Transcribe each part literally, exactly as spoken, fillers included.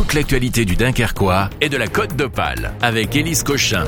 toute l'actualité du Dunkerquois et de la Côte d'Opale avec Élise Cochin.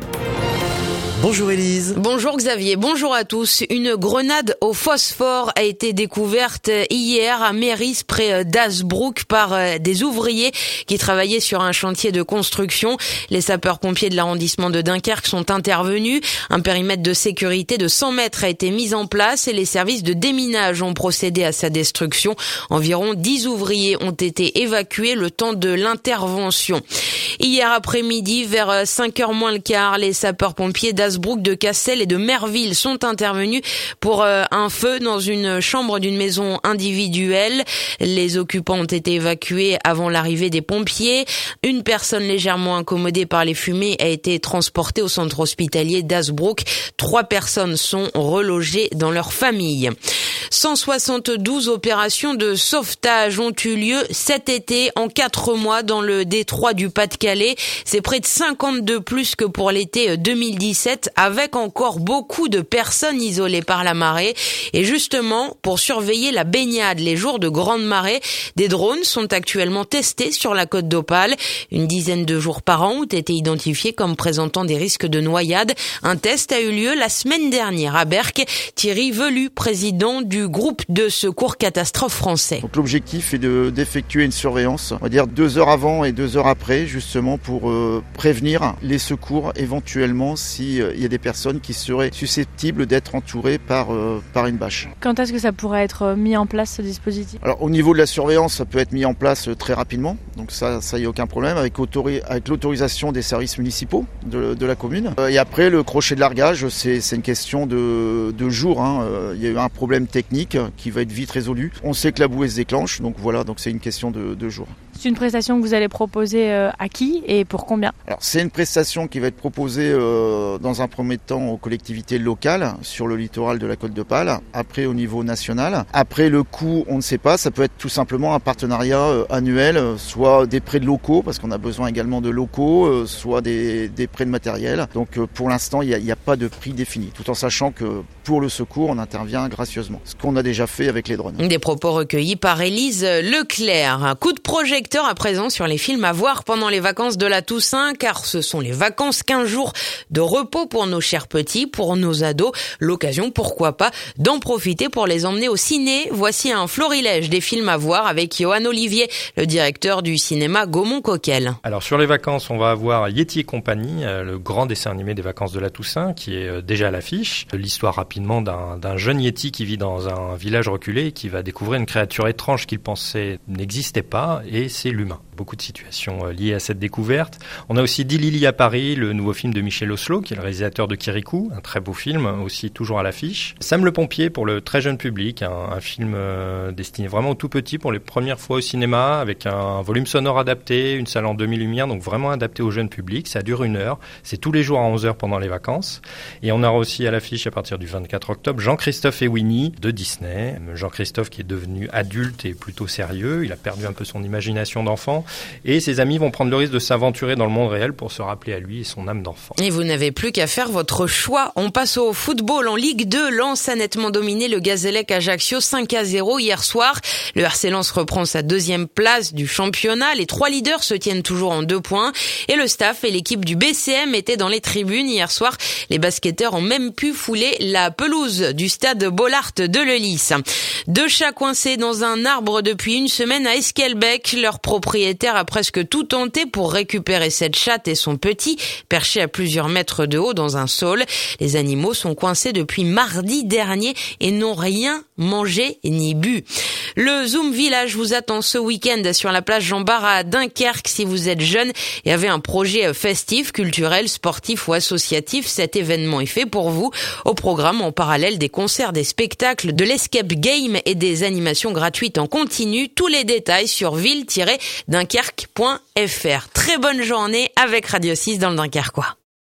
Bonjour Élise. Bonjour Xavier, bonjour à tous. Une grenade au phosphore a été découverte hier à Méris, près d'Hazebrouck, par des ouvriers qui travaillaient sur un chantier de construction. Les sapeurs-pompiers de l'arrondissement de Dunkerque sont intervenus. Un périmètre de sécurité de cent mètres a été mis en place et les services de déminage ont procédé à sa destruction. Environ dix ouvriers ont été évacués le temps de l'intervention. Hier après-midi, vers cinq heures moins le quart, les sapeurs-pompiers d'Hazebrouck, de Cassel et de Merville sont intervenus pour euh, un feu dans une chambre d'une maison individuelle. Les occupants ont été évacués avant l'arrivée des pompiers. Une personne légèrement incommodée par les fumées a été transportée au centre hospitalier d'Hazebrouck. Trois personnes sont relogées dans leur famille. cent soixante-douze opérations de sauvetage ont eu lieu cet été en quatre mois dans le détroit du Pas-de-Calais. C'est près de cinquante de plus que pour l'été deux mille dix-sept, avec encore beaucoup de personnes isolées par la marée. Et justement, pour surveiller la baignade les jours de grande marée, des drones sont actuellement testés sur la Côte d'Opale. Une dizaine de jours par an ont été identifiés comme présentant des risques de noyade. Un test a eu lieu la semaine dernière à Berck. Thierry Velu, président du groupe de secours catastrophe français. Donc l'objectif est de, d'effectuer une surveillance, on va dire deux heures avant et deux heures après, justement pour euh, prévenir les secours éventuellement s'il euh, y a des personnes qui seraient susceptibles d'être entourées par, euh, par une bâche. Quand est-ce que ça pourrait être mis en place, ce dispositif ? Alors au niveau de la surveillance, ça peut être mis en place très rapidement, donc ça, ça y a aucun problème, avec, autori- avec l'autorisation des services municipaux de, de la commune. Euh, et après, le crochet de largage, c'est, c'est une question de, de jours. Hein. Euh, il y a eu un problème technique qui va être vite résolu. On sait que la bouée se déclenche, donc voilà, donc c'est une question de, de jours. C'est une prestation que vous allez proposer euh, à qui et pour combien ? Alors c'est une prestation qui va être proposée euh, dans un premier temps aux collectivités locales sur le littoral de la Côte d'Opale, après au niveau national. Après le coût, on ne sait pas, ça peut être tout simplement un partenariat euh, annuel, soit des prêts de locaux, parce qu'on a besoin également de locaux, euh, soit des, des prêts de matériel. Donc euh, pour l'instant, il n'y a, a pas de prix défini, tout en sachant que pour le secours, on intervient gracieusement, ce qu'on a déjà fait avec les drones. Des propos recueillis par Élise Leclerc. Un coup de projecteur à présent sur les films à voir pendant les vacances de la Toussaint, car ce sont les vacances, quinze jours de repos pour nos chers petits, pour nos ados. L'occasion, pourquoi pas, d'en profiter pour les emmener au ciné. Voici un florilège des films à voir avec Johan Olivier, le directeur du cinéma Gaumont-Coquel. Alors sur les vacances, on va avoir Yeti et compagnie, le grand dessin animé des vacances de la Toussaint, qui est déjà à l'affiche. L'histoire rapidement d'un, d'un jeune Yeti qui vit dans un village reculé et qui va découvrir une créature étrange qu'il pensait n'existait pas, et c'est l'humain. Beaucoup de situations liées à cette découverte. On a aussi Dit Lily à Paris, le nouveau film de Michel Oslo, qui est le réalisateur de Kirikou, un très beau film, aussi toujours à l'affiche. Sam le pompier pour le très jeune public, un, un film euh, destiné vraiment aux tout petits pour les premières fois au cinéma, avec un, un volume sonore adapté, une salle en demi-lumière, donc vraiment adapté au jeune public. Ça dure une heure, c'est tous les jours à onze heures pendant les vacances. Et on aura aussi à l'affiche à partir du vingt-quatre octobre Jean-Christophe et Winnie de Disney. Jean-Christophe qui est devenu adulte et plutôt sérieux, il a perdu un peu son imagination d'enfant. Et ses amis vont prendre le risque de s'aventurer dans le monde réel pour se rappeler à lui et son âme d'enfant. Et vous n'avez plus qu'à faire votre choix. On passe au football en Ligue deux. Lens a nettement dominé le Gazélec Ajaccio cinq à zéro hier soir. Le R C Lens reprend sa deuxième place du championnat. Les trois leaders se tiennent toujours en deux points. Et le staff et l'équipe du B C M étaient dans les tribunes hier soir. Les basketteurs ont même pu fouler la pelouse du stade Bollaert de Lellis. Deux chats coincés dans un arbre depuis une semaine à Esquelbec. Leur propriétaire a presque tout tenté pour récupérer cette chatte et son petit, perché à plusieurs mètres de haut dans un saule. Les animaux sont coincés depuis mardi dernier et n'ont rien mangé ni bu. Le Zoom Village vous attend ce week-end sur la plage Jean Bart à Dunkerque. Si vous êtes jeune et avez un projet festif, culturel, sportif ou associatif, cet événement est fait pour vous. Au programme, en parallèle, des concerts, des spectacles, de l'escape game et des animations gratuites en continu. Tous les détails sur ville tiret dunkerque point f r. Très bonne journée avec Radio six dans le Dunkerquois.